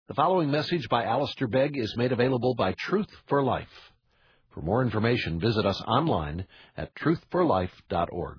The following message by Alistair Begg is made available by Truth for Life. For more information, visit us online at truthforlife.org.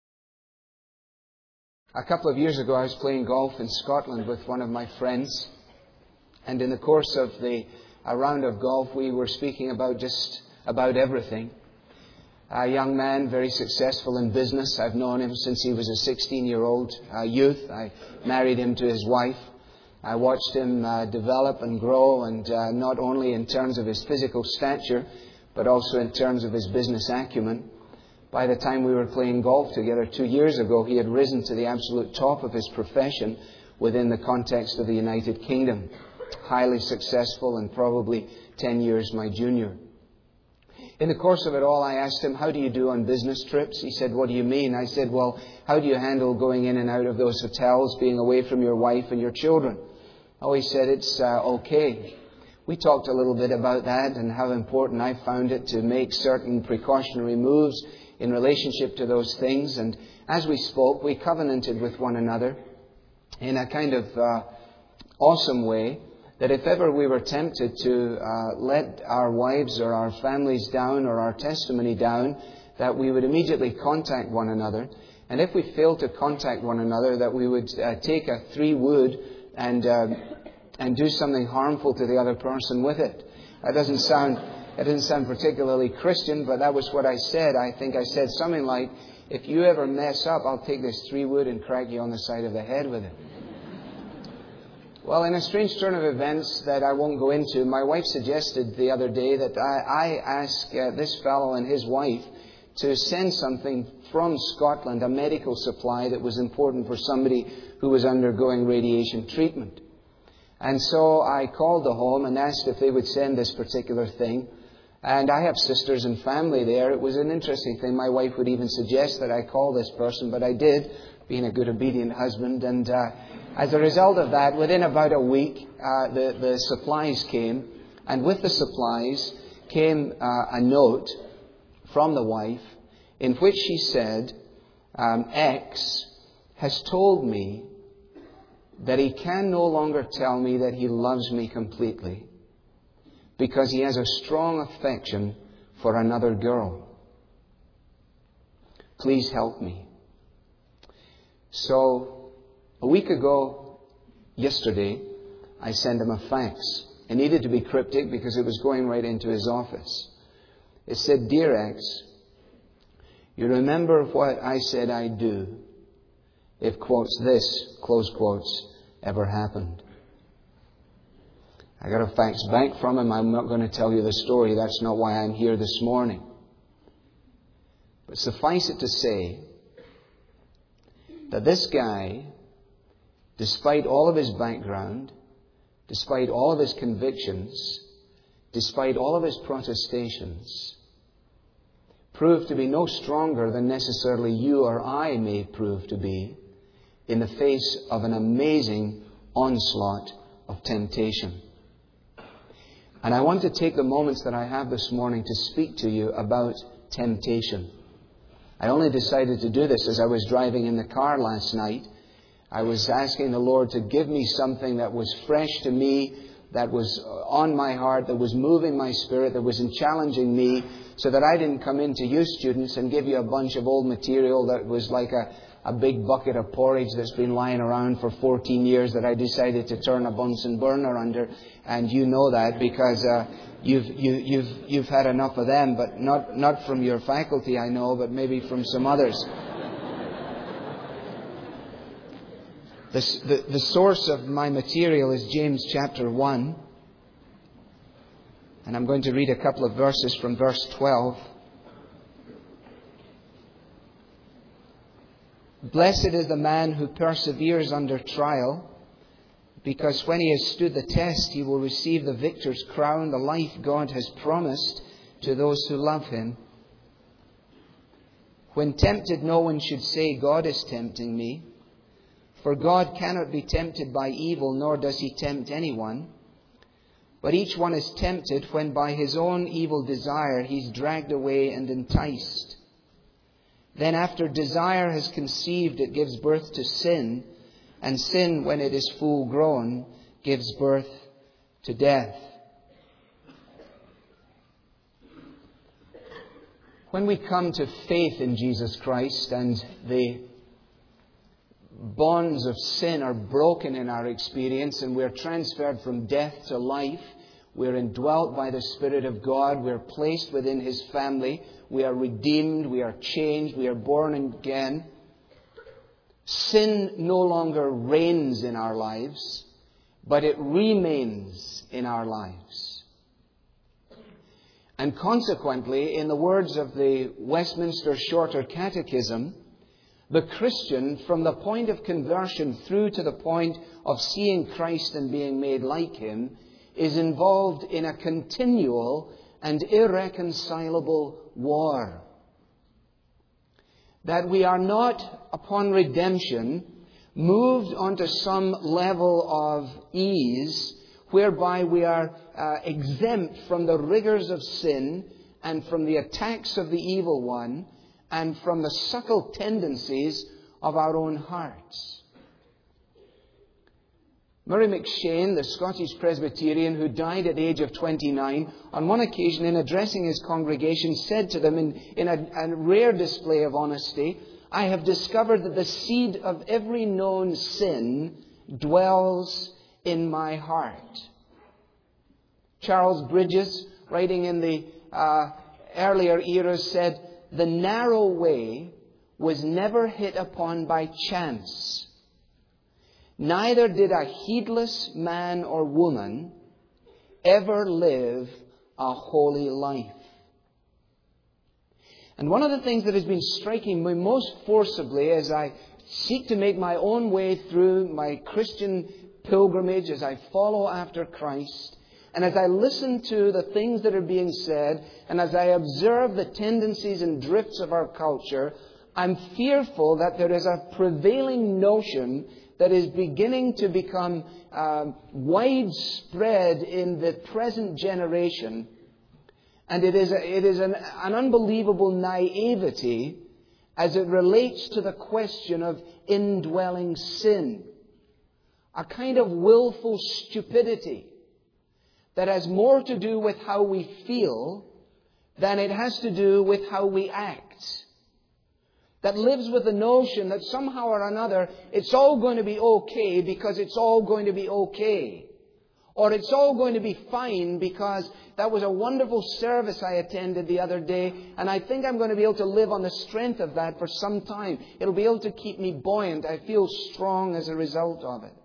A couple of years ago, I was playing golf in Scotland with one of my friends. And in the course of a round of golf, we were speaking about just about everything. A young man, very successful in business. I've known him since he was a 16-year-old youth. I married him to his wife. I watched him develop and grow, and not only in terms of his physical stature, but also in terms of his business acumen. By the time we were playing golf together 2 years ago, he had risen to the absolute top of his profession within the context of the United Kingdom. Highly successful and probably 10 years my junior. In the course of it all, I asked him, how do you do on business trips? He said, what do you mean? I said, well, how do you handle going in and out of those hotels, being away from your wife and your children? Oh, he said, it's okay. We talked a little bit about that and how important I found it to make certain precautionary moves in relationship to those things. And as we spoke, we covenanted with one another in a kind of awesome way that if ever we were tempted to let our wives or our families down or our testimony down, that we would immediately contact one another. And if we failed to contact one another, that we would take a 3-wood and do something harmful to the other person with it. That doesn't sound particularly Christian, but that was what I said. I think I said something like, if you ever mess up, I'll take this 3-wood and crack you on the side of the head with it. Well, in a strange turn of events that I won't go into, my wife suggested the other day that I ask this fellow and his wife to send something from Scotland, a medical supply that was important for somebody who was undergoing radiation treatment. And so I called the home and asked if they would send this particular thing. And I have sisters and family there. It was an interesting thing. My wife would even suggest that I call this person, but I did, being a good, obedient husband. And as a result of that, within about a week, the supplies came. And with the supplies came a note from the wife in which she said, X has told me that he can no longer tell me that he loves me completely because he has a strong affection for another girl. Please help me. So, a week ago, yesterday, I sent him a fax. It needed to be cryptic because it was going right into his office. It said, Dear X, you remember what I said I'd do if, quotes, this, close quotes, ever happened. I got a fax back from him. I'm not going to tell you the story. That's not why I'm here this morning. But suffice it to say that this guy, despite all of his background, despite all of his convictions, despite all of his protestations, proved to be no stronger than necessarily you or I may prove to be in the face of an amazing onslaught of temptation. And I want to take the moments that I have this morning to speak to you about temptation. I only decided to do this as I was driving in the car last night. I was asking the Lord to give me something that was fresh to me, that was on my heart, that was moving my spirit, that was challenging me, so that I didn't come into you students and give you a bunch of old material that was like a big bucket of porridge that's been lying around for 14 years that I decided to turn a Bunsen burner under. And you know that because you've had enough of them, but not from your faculty, I know, but maybe from some others. The source of my material is James chapter 1. And I'm going to read a couple of verses from verse 12. Blessed is the man who perseveres under trial, because when he has stood the test, he will receive the victor's crown, the life God has promised to those who love him. When tempted, no one should say, God is tempting me. For God cannot be tempted by evil, nor does he tempt anyone. But each one is tempted when by his own evil desire he is dragged away and enticed. Then after desire has conceived, it gives birth to sin. And sin, when it is full grown, gives birth to death. When we come to faith in Jesus Christ and the bonds of sin are broken in our experience and we're transferred from death to life, we're indwelt by the Spirit of God, we're placed within His family, we are redeemed, we are changed, we are born again. Sin no longer reigns in our lives, but it remains in our lives. And consequently, in the words of the Westminster Shorter Catechism, the Christian, from the point of conversion through to the point of seeing Christ and being made like Him, is involved in a continual and irreconcilable war. That we are not, upon redemption, moved onto some level of ease whereby we are exempt from the rigors of sin and from the attacks of the evil one and from the subtle tendencies of our own hearts. Murray McShane, the Scottish Presbyterian who died at the age of 29, on one occasion in addressing his congregation said to them in a rare display of honesty, "I have discovered that the seed of every known sin dwells in my heart." Charles Bridges, writing in the earlier eras, said, "The narrow way was never hit upon by chance. Neither did a heedless man or woman ever live a holy life." And one of the things that has been striking me most forcibly as I seek to make my own way through my Christian pilgrimage, as I follow after Christ, and as I listen to the things that are being said, and as I observe the tendencies and drifts of our culture, I'm fearful that there is a prevailing notion that is beginning to become widespread in the present generation. And it is an unbelievable naivety as it relates to the question of indwelling sin. A kind of willful stupidity that has more to do with how we feel than it has to do with how we act. That lives with the notion that somehow or another it's all going to be okay because it's all going to be okay. Or it's all going to be fine because that was a wonderful service I attended the other day and I think I'm going to be able to live on the strength of that for some time. It'll be able to keep me buoyant. I feel strong as a result of it.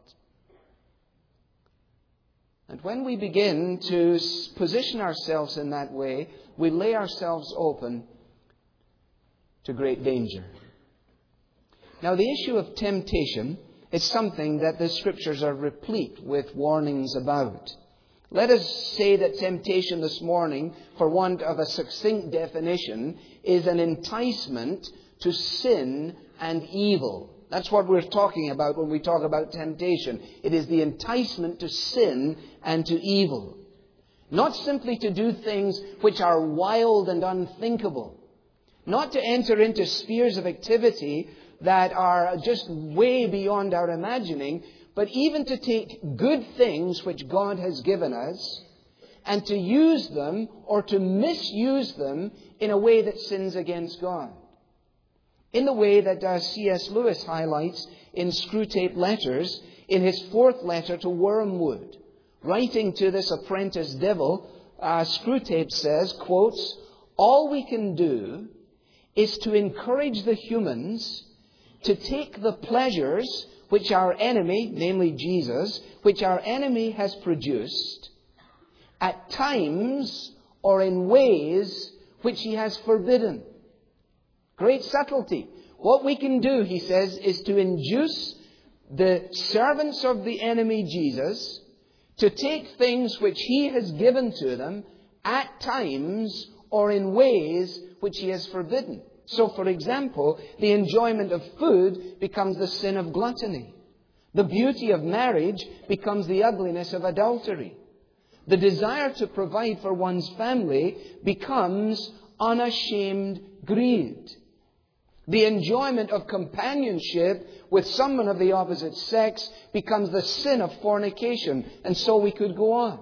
And when we begin to position ourselves in that way, we lay ourselves open to great danger. Now, the issue of temptation is something that the Scriptures are replete with warnings about. Let us say that temptation this morning, for want of a succinct definition, is an enticement to sin and evil. That's what we're talking about when we talk about temptation. It is the enticement to sin and to evil. Not simply to do things which are wild and unthinkable. Not to enter into spheres of activity that are just way beyond our imagining, but even to take good things which God has given us and to use them or to misuse them in a way that sins against God. In the way that C.S. Lewis highlights in Screwtape Letters in his 4th letter to Wormwood. Writing to this apprentice devil, Screwtape says, quotes, "All we can do is to encourage the humans to take the pleasures which our enemy, namely Jesus, which our enemy has produced, at times or in ways which he has forbidden." Great subtlety. What we can do, he says, is to induce the servants of the enemy Jesus to take things which he has given to them at times or in ways which he has forbidden. So, for example, the enjoyment of food becomes the sin of gluttony. The beauty of marriage becomes the ugliness of adultery. The desire to provide for one's family becomes unashamed greed. The enjoyment of companionship with someone of the opposite sex becomes the sin of fornication. And so we could go on.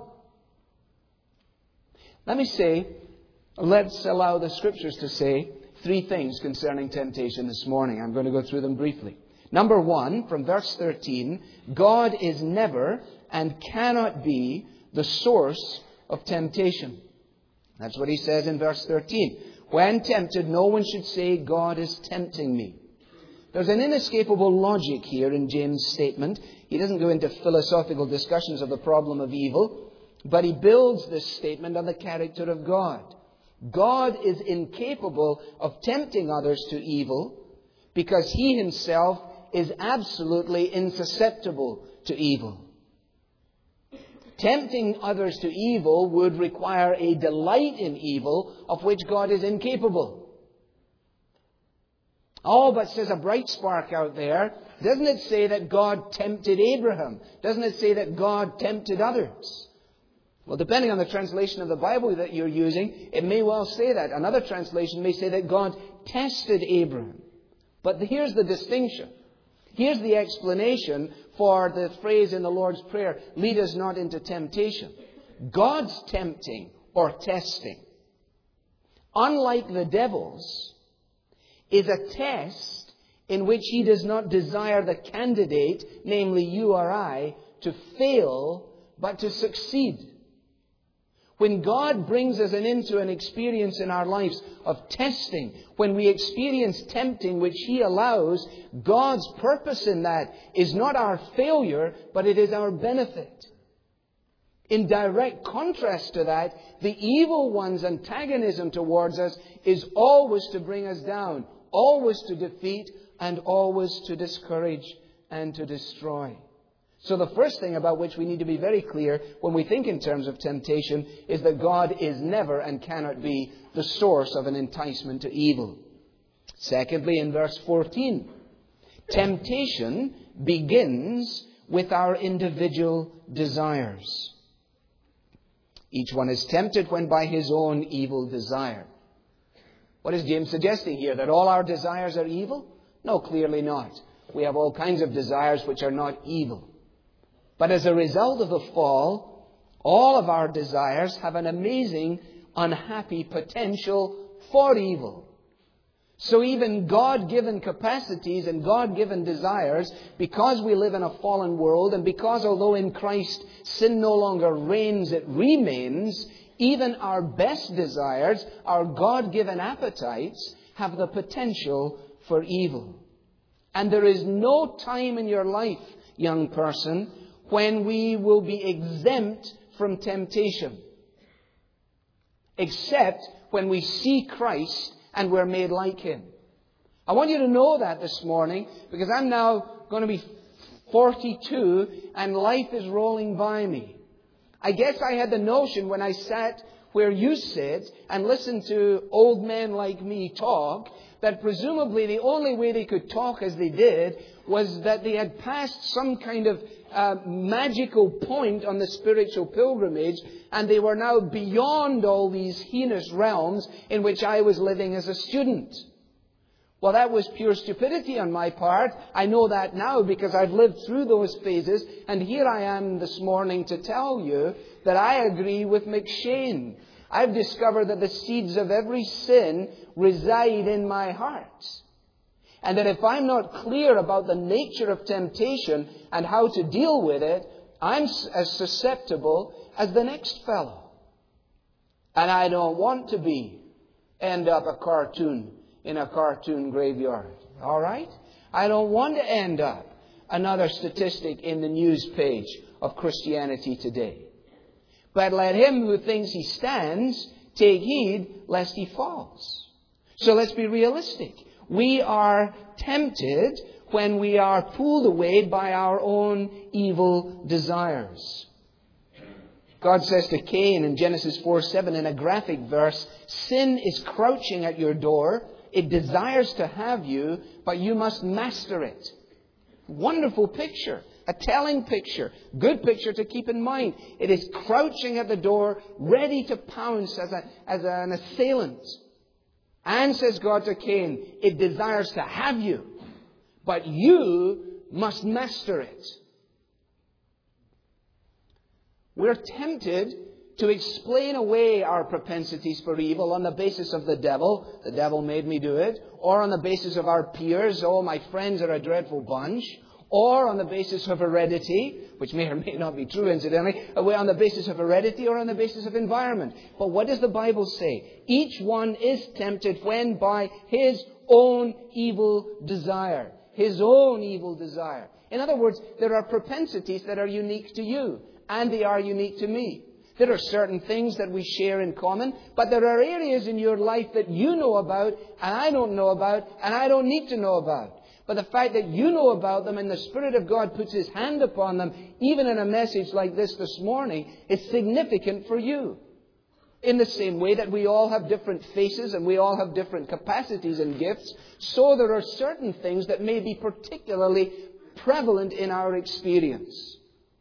Let's allow the Scriptures to say 3 things concerning temptation this morning. I'm going to go through them briefly. Number 1, from verse 13, God is never and cannot be the source of temptation. That's what he says in verse 13. When tempted, no one should say, God is tempting me. There's an inescapable logic here in James' statement. He doesn't go into philosophical discussions of the problem of evil, but he builds this statement on the character of God. God is incapable of tempting others to evil because he himself is absolutely insusceptible to evil. Tempting others to evil would require a delight in evil of which God is incapable. Oh, but says a bright spark out there, doesn't it say that God tempted Abraham? Doesn't it say that God tempted others? Well, depending on the translation of the Bible that you're using, it may well say that. Another translation may say that God tested Abraham. But here's the distinction. Here's the explanation for the phrase in the Lord's Prayer, lead us not into temptation. God's tempting or testing, unlike the devil's, is a test in which he does not desire the candidate, namely you or I, to fail, but to succeed. When God brings us into an experience in our lives of testing, when we experience tempting which he allows, God's purpose in that is not our failure, but it is our benefit. In direct contrast to that, the evil one's antagonism towards us is always to bring us down, always to defeat, and always to discourage and to destroy. So the first thing about which we need to be very clear when we think in terms of temptation is that God is never and cannot be the source of an enticement to evil. Secondly, in verse 14, temptation begins with our individual desires. Each one is tempted when by his own evil desire. What is James suggesting here? That all our desires are evil? No, clearly not. We have all kinds of desires which are not evil. But as a result of the fall, all of our desires have an amazing, unhappy potential for evil. So even God-given capacities and God-given desires, because we live in a fallen world, and because although in Christ sin no longer reigns, it remains, even our best desires, our God-given appetites, have the potential for evil. And there is no time in your life, young person, when we will be exempt from temptation, except when we see Christ and we're made like him. I want you to know that this morning, because I'm now going to be 42 and life is rolling by me. I guess I had the notion when I sat where you sit and listened to old men like me talk, that presumably the only way they could talk as they did was that they had passed some kind of magical point on the spiritual pilgrimage, and they were now beyond all these heinous realms in which I was living as a student. Well, that was pure stupidity on my part. I know that now because I've lived through those phases, and here I am this morning to tell you that I agree with McShane. I've discovered that the seeds of every sin reside in my heart. And that if I'm not clear about the nature of temptation and how to deal with it, I'm as susceptible as the next fellow. And I don't want to end up a cartoon in a cartoon graveyard. All right? I don't want to end up another statistic in the news page of Christianity Today. But let him who thinks he stands take heed lest he falls. So let's be realistic. We are tempted when we are pulled away by our own evil desires. God says to Cain in Genesis 4:7 in a graphic verse, sin is crouching at your door. It desires to have you, but you must master it. Wonderful picture. A telling picture. Good picture to keep in mind. It is crouching at the door, ready to pounce as an assailant. And says God to Cain, it desires to have you, But you must master it. We're tempted to explain away our propensities for evil on the basis of the devil. The devil made me do it. Or on the basis of our peers. Oh, my friends are a dreadful bunch. Or on the basis of heredity, which may or may not be true incidentally, on the basis of heredity or on the basis of environment. But what does the Bible say? Each one is tempted when by his own evil desire. His own evil desire. In other words, there are propensities that are unique to you, and they are unique to me. There are certain things that we share in common, but there are areas in your life that you know about, and I don't know about, and I don't need to know about. But the fact that you know about them and the Spirit of God puts His hand upon them, even in a message like this morning, is significant for you. In the same way that we all have different faces and we all have different capacities and gifts, so there are certain things that may be particularly prevalent in our experience.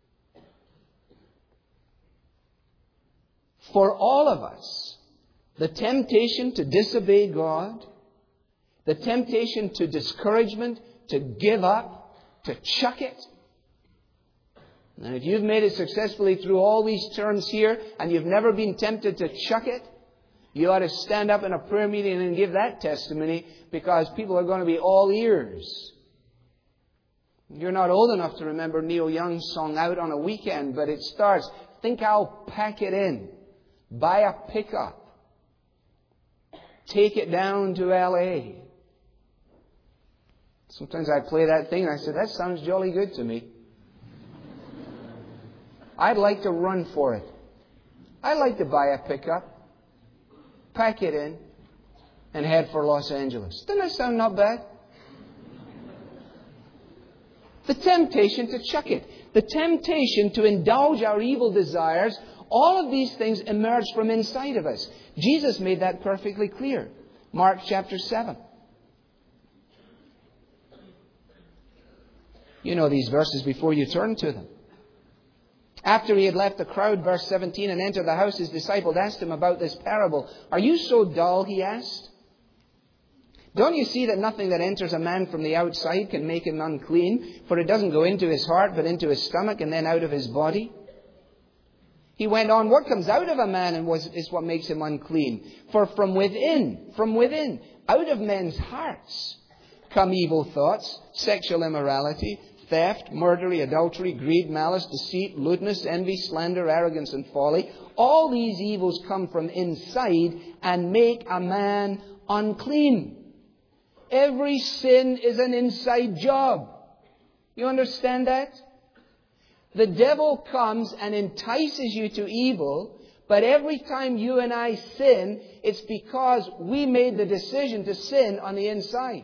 For all of us, the temptation to disobey God, the temptation to discouragement, to give up, to chuck it. And if you've made it successfully through all these terms here and you've never been tempted to chuck it, you ought to stand up in a prayer meeting and give that testimony, because people are going to be all ears. You're not old enough to remember Neil Young's song Out on a Weekend, but it starts, think I'll pack it in. Buy a pickup. Take it down to L.A. Sometimes I play that thing and I say, that sounds jolly good to me. I'd like to run for it. I'd like to buy a pickup, pack it in, and head for Los Angeles. Doesn't that sound not bad? The temptation to chuck it. The temptation to indulge our evil desires. All of these things emerge from inside of us. Jesus made that perfectly clear. Mark chapter 7. You know these verses before you turn to them. After He had left the crowd, verse 17, and entered the house, His disciples asked Him about this parable. Are you so dull? He asked. Don't you see that nothing that enters a man from the outside can make him unclean? For it doesn't go into his heart, but into his stomach, and then out of his body. He went on, what comes out of a man is what makes him unclean. For from within, out of men's hearts come evil thoughts, sexual immorality, theft, murder, adultery, greed, malice, deceit, lewdness, envy, slander, arrogance, and folly. All these evils come from inside and make a man unclean. Every sin is an inside job. You understand that? The devil comes and entices you to evil, but every time you and I sin, it's because we made the decision to sin on the inside.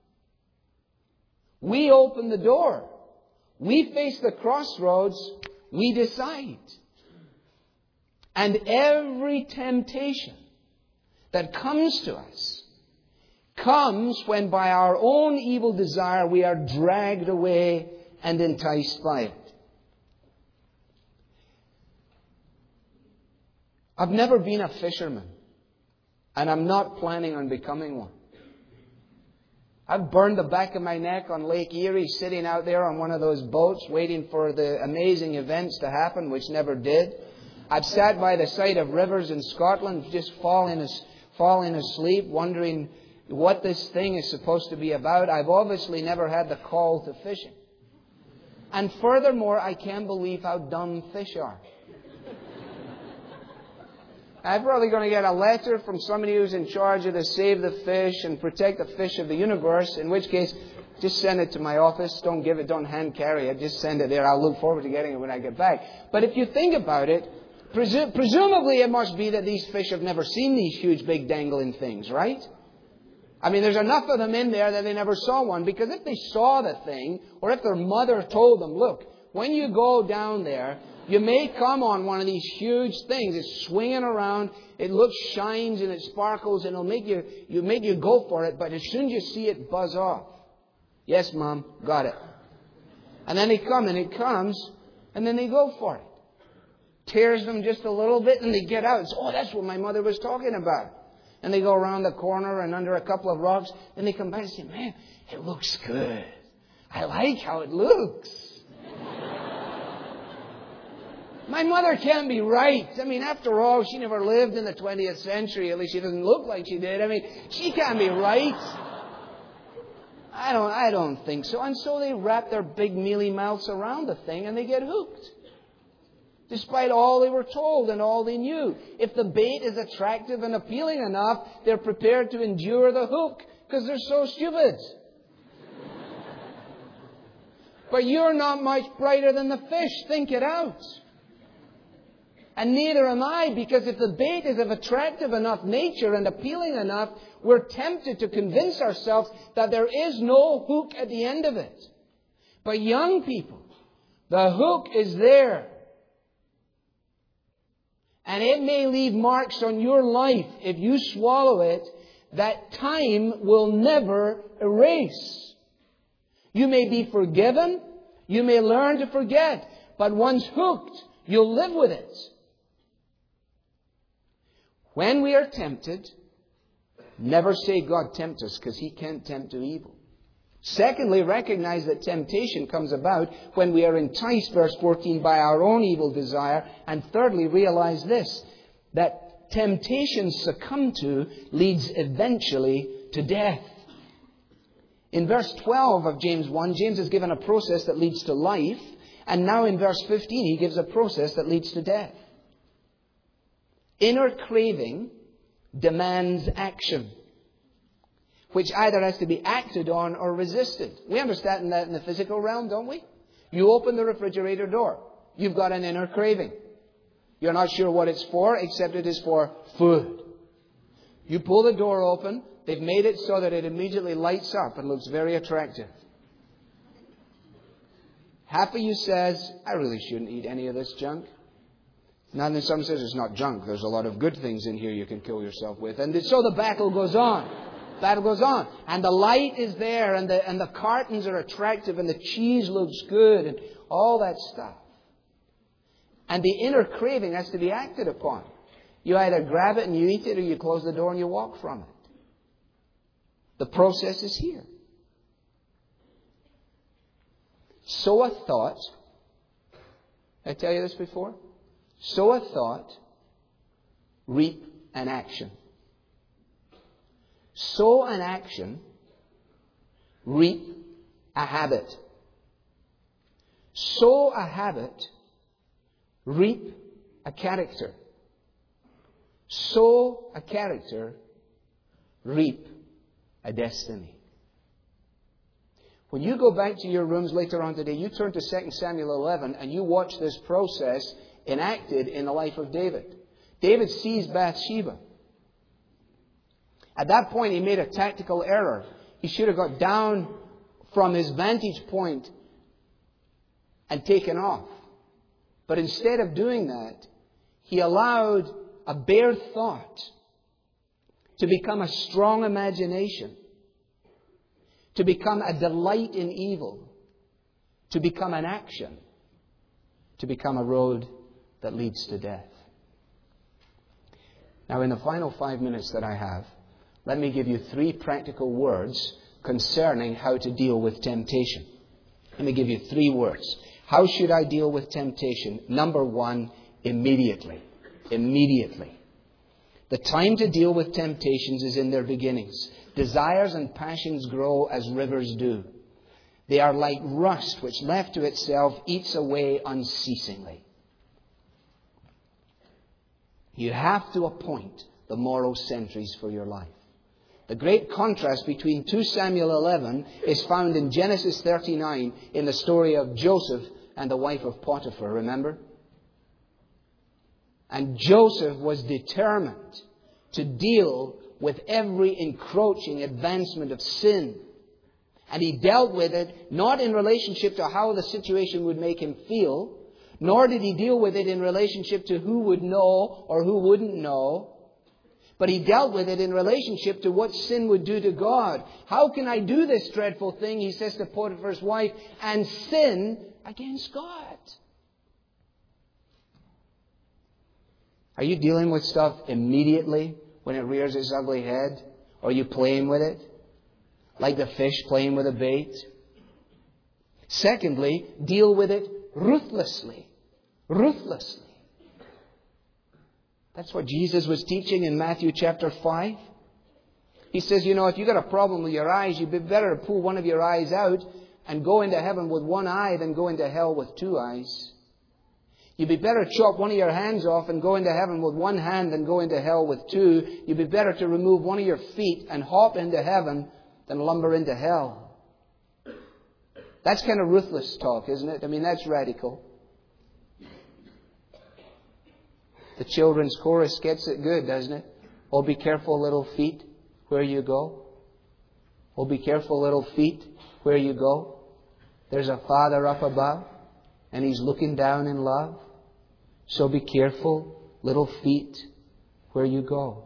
We open the door. We face the crossroads. We decide. And every temptation that comes to us comes when by our own evil desire we are dragged away and enticed by it. I've never been a fisherman, and I'm not planning on becoming one. I've burned the back of my neck on Lake Erie, sitting out there on one of those boats, waiting for the amazing events to happen, which never did. I've sat by the side of rivers in Scotland, just falling asleep, wondering what this thing is supposed to be about. I've obviously never had the call to fishing. And furthermore, I can't believe how dumb fish are. I'm probably going to get a letter from somebody who's in charge of the Save the Fish and Protect the Fish of the Universe, in which case, just send it to my office. Don't give it, don't hand carry it. Just send it there. I'll look forward to getting it when I get back. But if you think about it, presumably it must be that these fish have never seen these huge, big, dangling things, right? I mean, there's enough of them in there that they never saw one. Because if they saw the thing, or if their mother told them, look, when you go down there, you may come on one of these huge things. It's swinging around. It looks, shines, and it sparkles, and it'll make you go for it. But as soon as you see it, buzz off. Yes, Mom, got it. And then they come, and it comes, and then they go for it. Tears them just a little bit, and they get out. It's, oh, that's what my mother was talking about. And they go around the corner and under a couple of rocks, and they come back and say, man, it looks good. I like how it looks. My mother can't be right. I mean, after all, she never lived in the 20th century. At least she doesn't look like she did. I mean, she can't be right. I don't think so. And so they wrap their big mealy mouths around the thing and they get hooked. Despite all they were told and all they knew. If the bait is attractive and appealing enough, they're prepared to endure the hook because they're so stupid. But you're not much brighter than the fish. Think it out. And neither am I, because if the bait is of attractive enough nature and appealing enough, we're tempted to convince ourselves that there is no hook at the end of it. But young people, the hook is there. And it may leave marks on your life if you swallow it that time will never erase. You may be forgiven. You may learn to forget. But once hooked, you'll live with it. When we are tempted, never say, God tempt us, because He can't tempt to evil. Secondly, recognize that temptation comes about when we are enticed, verse 14, by our own evil desire. And thirdly, realize this, that temptation succumbed to leads eventually to death. In verse 12 of James 1, James has given a process that leads to life. And now in verse 15, he gives a process that leads to death. Inner craving demands action, which either has to be acted on or resisted. We understand that in the physical realm, don't we? You open the refrigerator door. You've got an inner craving. You're not sure what it's for, except it is for food. You pull the door open. They've made it so that it immediately lights up and looks very attractive. Half of you says, I really shouldn't eat any of this junk. Now then some says it's not junk. There's a lot of good things in here you can kill yourself with. And so the battle goes on. Battle goes on. And the light is there and the cartons are attractive and the cheese looks good and all that stuff. And the inner craving has to be acted upon. You either grab it and you eat it or you close the door and you walk from it. The process is here. Sow a thought. Did I tell you this before? Sow a thought, reap an action. Sow an action, reap a habit. Sow a habit, reap a character. Sow a character, reap a destiny. When you go back to your rooms later on today, you turn to 2 Samuel 11 and you watch this process enacted in the life of David. David sees Bathsheba. At that point, he made a tactical error. He should have got down from his vantage point and taken off. But instead of doing that, he allowed a bare thought to become a strong imagination, to become a delight in evil, to become an action, to become a road that leads to death. Now, in the final 5 minutes that I have, let me give you 3 practical words concerning how to deal with temptation. Let me give you 3 words. How should I deal with temptation? Number 1, immediately. Immediately. The time to deal with temptations is in their beginnings. Desires and passions grow as rivers do. They are like rust which, left to itself, eats away unceasingly. You have to appoint the moral sentries for your life. The great contrast between 2 Samuel 11 is found in Genesis 39 in the story of Joseph and the wife of Potiphar, remember? And Joseph was determined to deal with every encroaching advancement of sin. And he dealt with it not in relationship to how the situation would make him feel, nor did he deal with it in relationship to who would know or who wouldn't know. But he dealt with it in relationship to what sin would do to God. How can I do this dreadful thing, he says to Potiphar's wife, and sin against God? Are you dealing with stuff immediately when it rears its ugly head? Or are you playing with it? Like the fish playing with a bait? Secondly, deal with it ruthlessly. Ruthlessly. That's what Jesus was teaching in Matthew chapter 5. He says, if you've got a problem with your eyes, you'd be better to pull one of your eyes out and go into heaven with one eye than go into hell with two eyes. You'd be better to chop one of your hands off and go into heaven with one hand than go into hell with two. You'd be better to remove one of your feet and hop into heaven than lumber into hell. That's kind of ruthless talk, isn't it? I mean, that's radical. The children's chorus gets it good, doesn't it? Oh, be careful, little feet, where you go. Oh, be careful, little feet, where you go. There's a Father up above, and He's looking down in love. So be careful, little feet, where you go.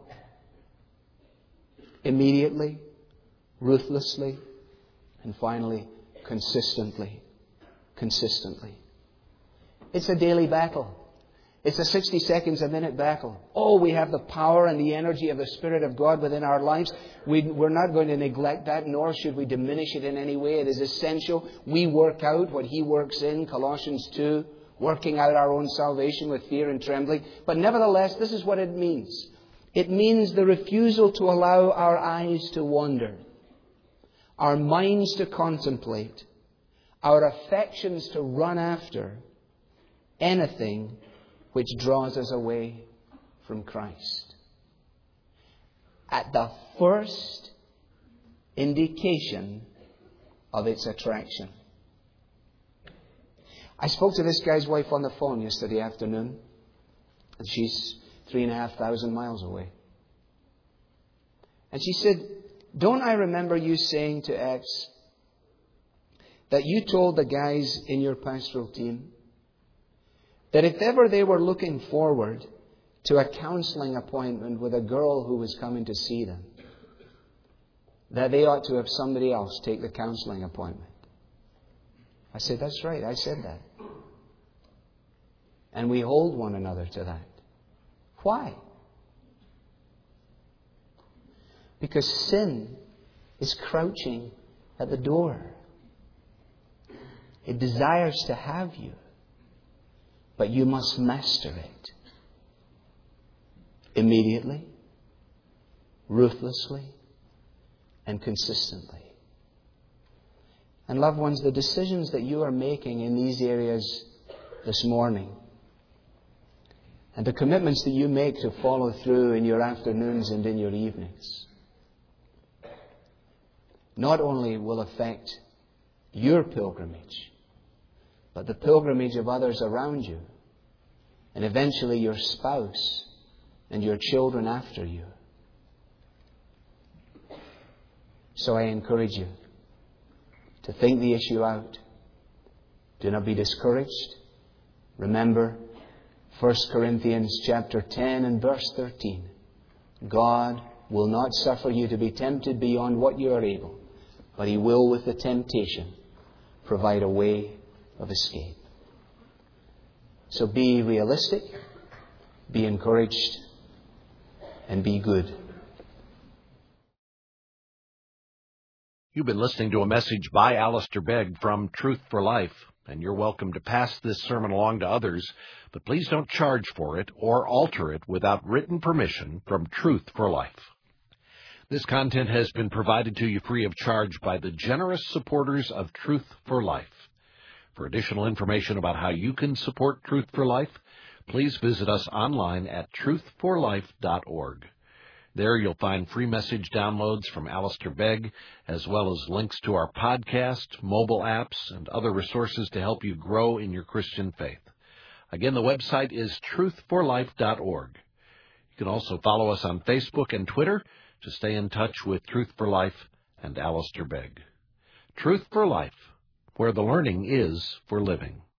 Immediately, ruthlessly, and finally, consistently. Consistently. It's a daily battle. It's a 60 seconds a minute battle. Oh, we have the power and the energy of the Spirit of God within our lives. We're not going to neglect that, nor should we diminish it in any way. It is essential. We work out what He works in, Colossians 2, working out our own salvation with fear and trembling. But nevertheless, this is what it means. It means the refusal to allow our eyes to wander, our minds to contemplate, our affections to run after anything which draws us away from Christ. At the first indication of its attraction. I spoke to this guy's wife on the phone yesterday afternoon, and she's 3,500 miles away. And she said, don't I remember you saying to X that you told the guys in your pastoral team that if ever they were looking forward to a counseling appointment with a girl who was coming to see them, that they ought to have somebody else take the counseling appointment? I said, that's right, I said that. And we hold one another to that. Why? Because sin is crouching at the door. It desires to have you. But you must master it. Immediately, ruthlessly, and consistently. And loved ones, the decisions that you are making in these areas this morning, and the commitments that you make to follow through in your afternoons and in your evenings, not only will affect your pilgrimage, but the pilgrimage of others around you, and eventually your spouse and your children after you. So I encourage you to think the issue out. Do not be discouraged. Remember 1 Corinthians chapter 10 and verse 13. God will not suffer you to be tempted beyond what you are able, but He will, with the temptation, provide a way of escape. So be realistic, be encouraged, and be good. You've been listening to a message by Alistair Begg from Truth for Life, and you're welcome to pass this sermon along to others, but please don't charge for it or alter it without written permission from Truth for Life. This content has been provided to you free of charge by the generous supporters of Truth for Life. For additional information about how you can support Truth for Life, please visit us online at truthforlife.org. There you'll find free message downloads from Alistair Begg, as well as links to our podcast, mobile apps, and other resources to help you grow in your Christian faith. Again, the website is truthforlife.org. You can also follow us on Facebook and Twitter to stay in touch with Truth for Life and Alistair Begg. Truth for Life, where the learning is for living.